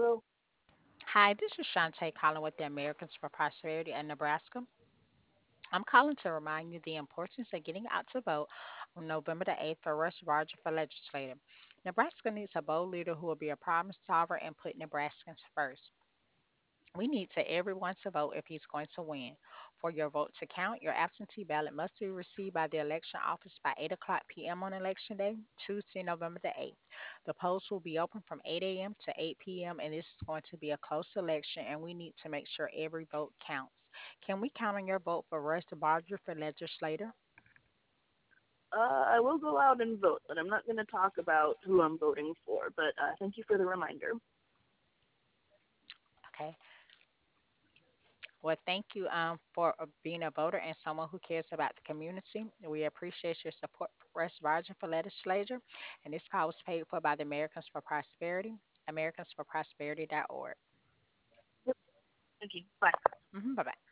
Hi, this is Shantae calling with the Americans for Prosperity in Nebraska. I'm calling to remind you the importance of getting out to vote on November the 8th for Russ Rogers for legislator. Nebraska needs a bold leader who will be a problem solver and put Nebraskans first. We need to everyone to vote if he's going to win. For your vote to count, your absentee ballot must be received by the election office by 8 o'clock p.m. on election day, Tuesday, November the 8th. The polls will be open from 8 a.m. to 8 p.m., and this is going to be a close election, and we need to make sure every vote counts. Can we count on your vote for Russ Barger for legislator? I will go out and vote, but I'm not going to talk about who I'm voting for. But thank you for the reminder. Okay. Well, thank you for being a voter and someone who cares about the community. We appreciate your support for Russ Barger for legislature. And this call was paid for by the Americans for Prosperity, americansforprosperity.org. Yep. Thank you. Bye. Bye bye.